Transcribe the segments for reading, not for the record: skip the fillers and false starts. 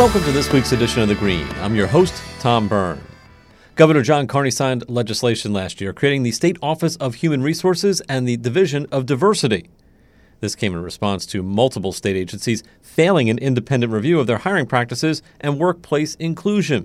Welcome to this week's edition of The Green. I'm your host, Tom Byrne. Governor John Carney signed legislation last year creating the State Office of Human Resources and the Division of Diversity. This came in response to multiple state agencies failing an independent review of their hiring practices and workplace inclusion.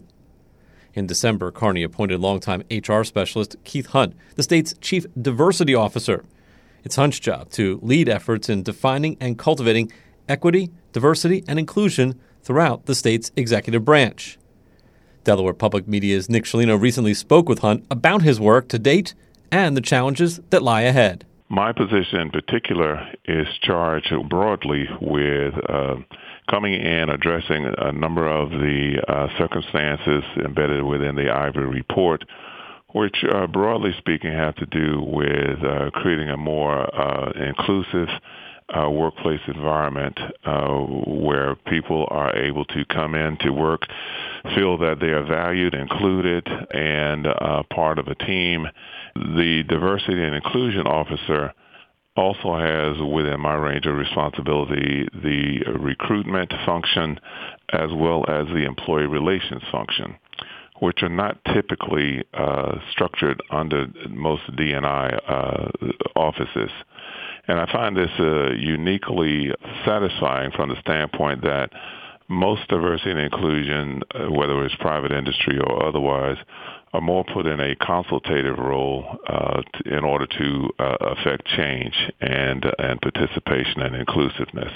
In December, Carney appointed longtime HR specialist Keith Hunt, the state's chief diversity officer. It's Hunt's job to lead efforts in defining and cultivating equity, diversity, and inclusion throughout the state's executive branch. Delaware Public Media's Nick Scialino recently spoke with Hunt about his work to date and the challenges that lie ahead. My position in particular is charged broadly with coming in, addressing a number of the circumstances embedded within the Ivey Report, which broadly speaking have to do with creating a more inclusive workplace environment where people are able to come in to work, feel that they are valued, included, and part of a team. The Diversity and Inclusion Officer also has within my range of responsibility the recruitment function as well as the employee relations function, which are not typically structured under most D&I offices. And I find this uniquely satisfying from the standpoint that most diversity and inclusion, whether it's private industry or otherwise, are more put in a consultative role in order to affect change and participation and inclusiveness.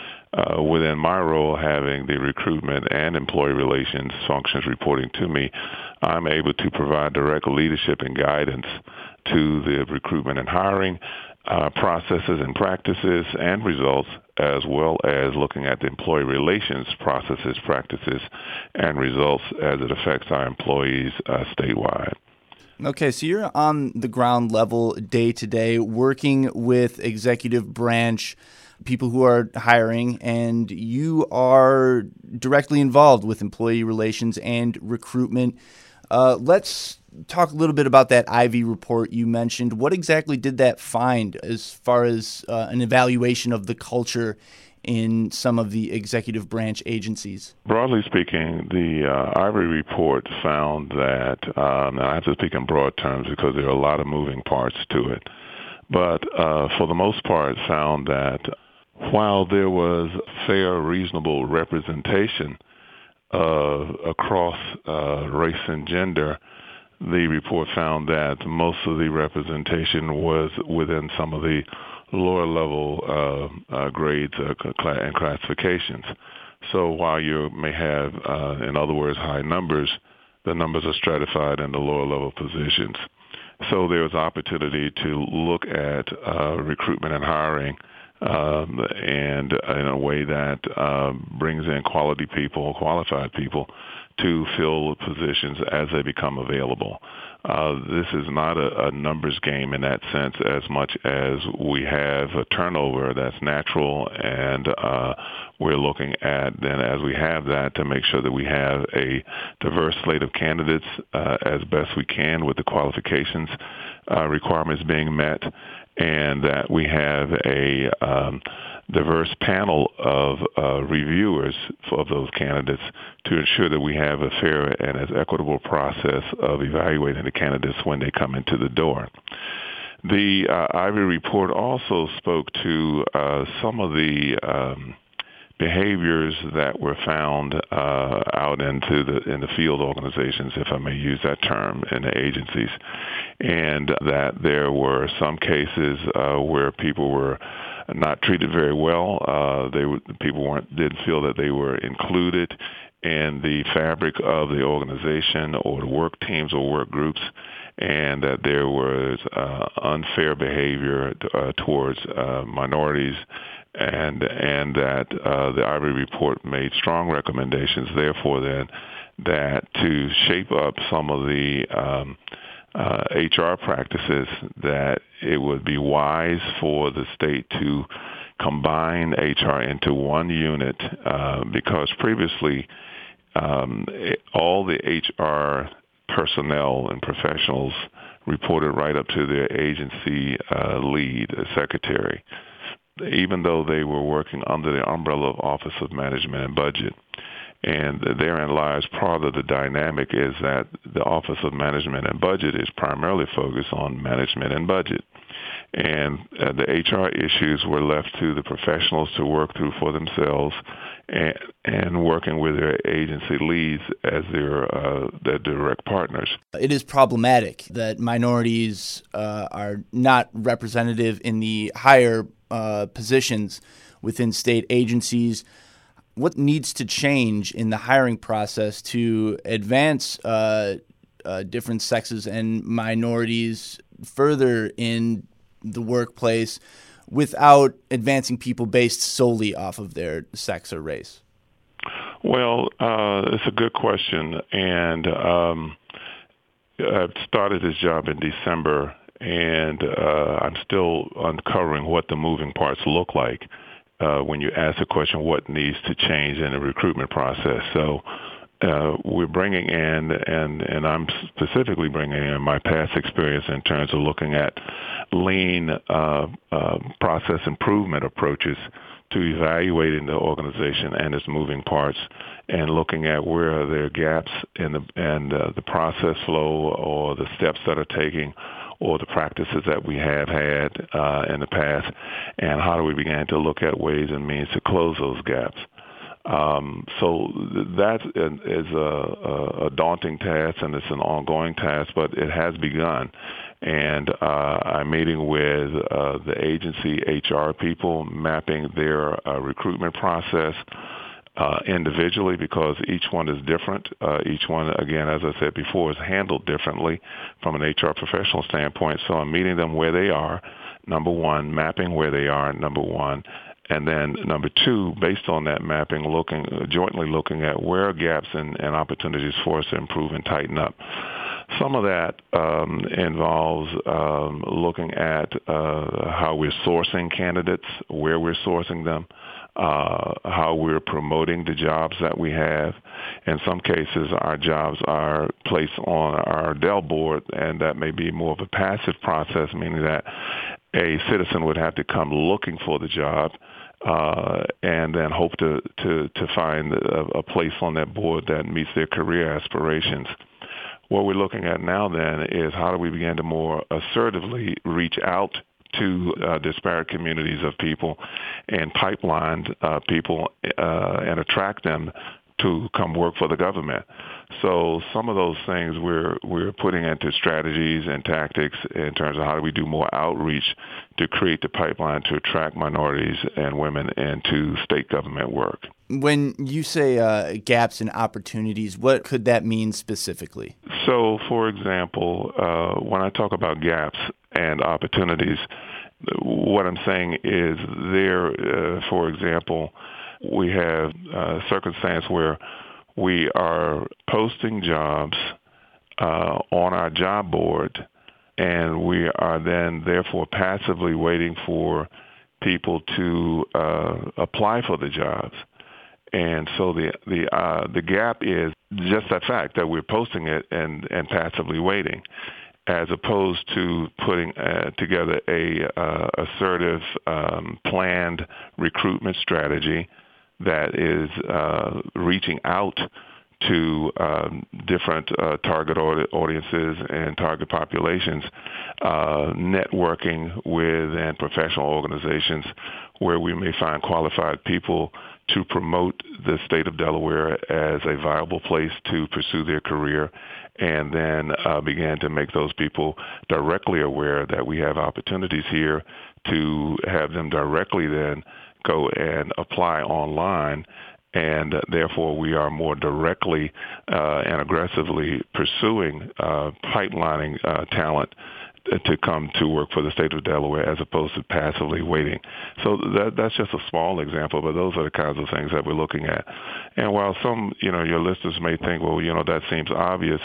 Within my role, having the recruitment and employee relations functions reporting to me, I'm able to provide direct leadership and guidance to the recruitment and hiring processes and practices and results, as well as looking at the employee relations processes, practices, and results as it affects our employees statewide. Okay, so you're on the ground level day to day working with executive branch people who are hiring, and you are directly involved with employee relations and recruitment. Let's talk a little bit about that Ivey report you mentioned. What exactly did that find as far as an evaluation of the culture in some of the executive branch agencies? Broadly speaking, the Ivey report found that, and I have to speak in broad terms because there are a lot of moving parts to it, but for the most part found that while there was fair, reasonable representation across race and gender, the report found that most of the representation was within some of the lower level grades and classifications. So while you may have, in other words, high numbers, the numbers are stratified in the lower level positions. So there was opportunity to look at recruitment and hiring and in a way that brings in quality people, qualified people, to fill positions as they become available. This is not a numbers game in that sense as much as we have a turnover that's natural, and we're looking at then as we have that to make sure that we have a diverse slate of candidates as best we can with the qualifications requirements being met, and that we have a diverse panel of reviewers of those candidates to ensure that we have a fair and as equitable process of evaluating the candidates when they come into the door. The Ivey report also spoke to some of the behaviors that were found out in the field organizations, if I may use that term, in the agencies, and that there were some cases where people were not treated very well. People didn't feel that they were included in the fabric of the organization or the work teams or work groups, and that there was unfair behavior towards minorities, and that the Ivey report made strong recommendations, therefore, then, that to shape up some of the HR practices, that it would be wise for the state to combine HR into one unit because previously all the HR personnel and professionals reported right up to their agency lead, secretary, even though they were working under the umbrella of Office of Management and Budget. And therein lies part of the dynamic is that the Office of Management and Budget is primarily focused on management and budget. And the HR issues were left to the professionals to work through for themselves and working with their agency leads as their direct partners. It is problematic that minorities are not representative in the higher positions within state agencies. What needs to change in the hiring process to advance different sexes and minorities further in the workplace without advancing people based solely off of their sex or race? Well, it's a good question, and I've started this job in December, and I'm still uncovering what the moving parts look like when you ask the question, what needs to change in the recruitment process. So we're bringing in, and I'm specifically bringing in my past experience in terms of looking at lean process improvement approaches to evaluating the organization and its moving parts, and looking at where are there gaps in the process flow or the steps that are taking or the practices that we have had in the past, and how do we begin to look at ways and means to close those gaps. So that is a daunting task, and it's an ongoing task, but it has begun. And I'm meeting with the agency HR people, mapping their recruitment process individually, because each one is different. Each one, again, as I said before, is handled differently from an HR professional standpoint. So I'm meeting them where they are, number one, mapping where they are, number one. And then number two, based on that mapping, jointly looking at where are gaps and opportunities for us to improve and tighten up. Some of that involves looking at how we're sourcing candidates, where we're sourcing them, how we're promoting the jobs that we have. In some cases, our jobs are placed on our Dell board, and that may be more of a passive process, meaning that a citizen would have to come looking for the job and then hope to find a place on that board that meets their career aspirations. What we're looking at now then is how do we begin to more assertively reach out to disparate communities of people and pipeline people and attract them to come work for the government. So some of those things we're putting into strategies and tactics in terms of how do we do more outreach to create the pipeline to attract minorities and women into state government work. When you say gaps and opportunities, what could that mean specifically? So, for example, when I talk about gaps and opportunities, what I'm saying is there, for example, we have a circumstance where we are posting jobs on our job board, and we are then therefore passively waiting for people to apply for the jobs. And so the gap is just that fact that we're posting it and passively waiting, as opposed to putting together a assertive, planned recruitment strategy that is reaching out to different target audiences and target populations, networking with and professional organizations where we may find qualified people to promote the state of Delaware as a viable place to pursue their career, and then begin to make those people directly aware that we have opportunities here to have them directly then go and apply online, and therefore we are more directly and aggressively pursuing pipelining talent to come to work for the state of Delaware as opposed to passively waiting. So that's just a small example, but those are the kinds of things that we're looking at. And while some, your listeners may think, well, that seems obvious,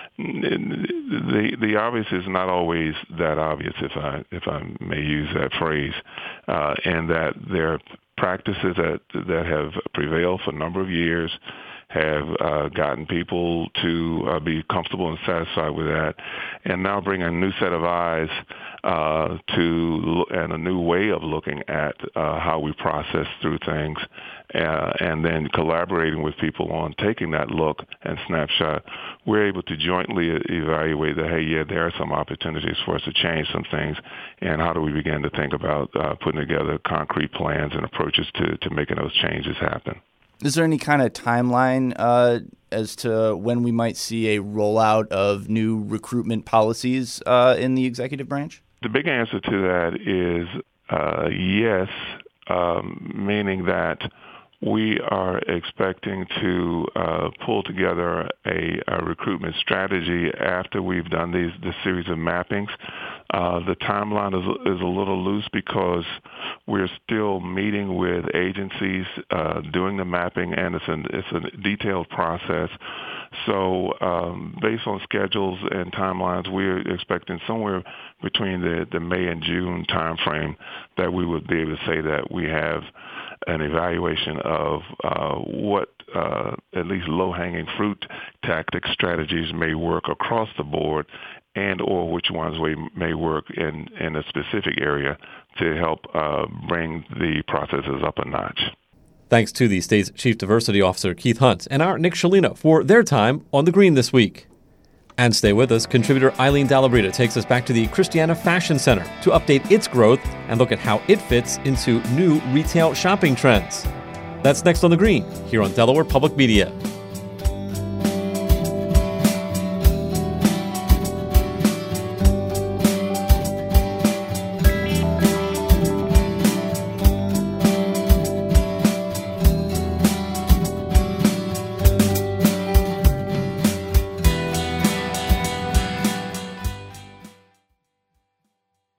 the obvious is not always that obvious, if I may use that phrase, and that there are practices that have prevailed for a number of years, have gotten people to be comfortable and satisfied with that, and now bring a new set of eyes and a new way of looking at how we process through things, and then collaborating with people on taking that look and snapshot. We're able to jointly evaluate that, hey, yeah, there are some opportunities for us to change some things, and how do we begin to think about putting together concrete plans and approaches to making those changes happen. Is there any kind of timeline as to when we might see a rollout of new recruitment policies in the executive branch? The big answer to that is yes, meaning that we are expecting to pull together a recruitment strategy after we've done the series of mappings. The timeline is a little loose because we're still meeting with agencies, doing the mapping, and it's a detailed process. So based on schedules and timelines, we're expecting somewhere between the May and June timeframe that we would be able to say that we have an evaluation of what at least low-hanging fruit tactic strategies may work across the board, and or which ones may work in a specific area to help bring the processes up a notch. Thanks to the state's Chief Diversity Officer, Keith Hunt, and our Nick Scialino for their time on The Green this week. And stay with us, contributor Eileen Dalabrita takes us back to the Christiana Fashion Center to update its growth and look at how it fits into new retail shopping trends. That's next on The Green, here on Delaware Public Media.